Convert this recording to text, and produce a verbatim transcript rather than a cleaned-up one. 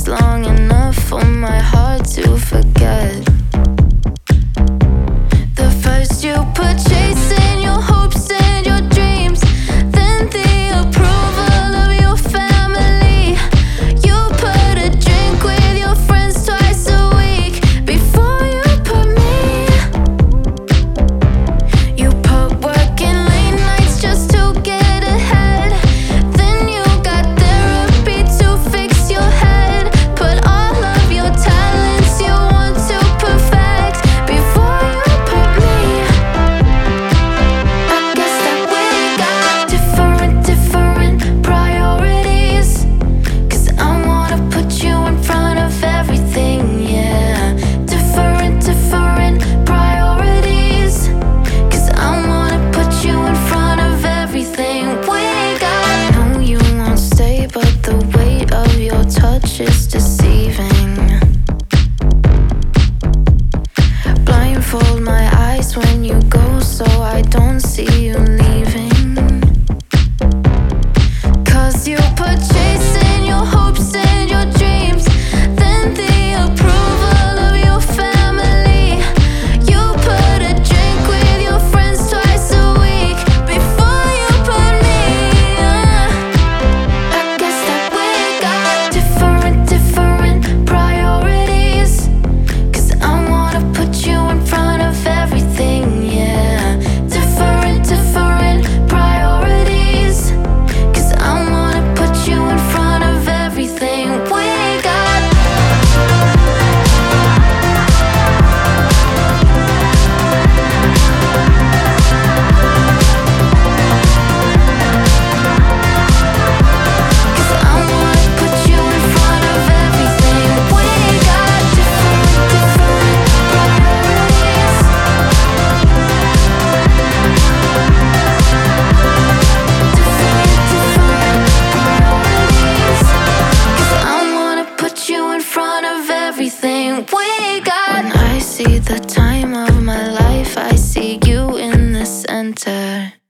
last long enough for my heart to forget. The first you put chasing your hopes and your dreams, then the approval of your family. You put a drink with your friends twice a week before you put me. You put work in late nights just to get ahead. Then you got therapy to fix your head. Put all of your talents you want to perfect before you put me. I guess that we got different, different priorities. Cause I wanna put you in front of everything, yeah. Different, different priorities. Cause I wanna put you in front of everything we got. I know you won't stay, but the weight of your touch is deceiving. Blindfold my eyes when you go so I don't see you leaving. Cause you put chasing your hopes and your dreams, then the approval of your family. You put a drink with your friends twice a week before you put me. uh. I guess that we got different, different priorities. Cause I wanna put you in front of everything, yeah. Different, different priorities. Cause I wanna put you in front of everything we got. Cause I wanna put you in front of everything we got. Different, different priorities. Different, different priorities. Cause I wanna put you in front of everything we got. When I see the time of my life, I see you in the center.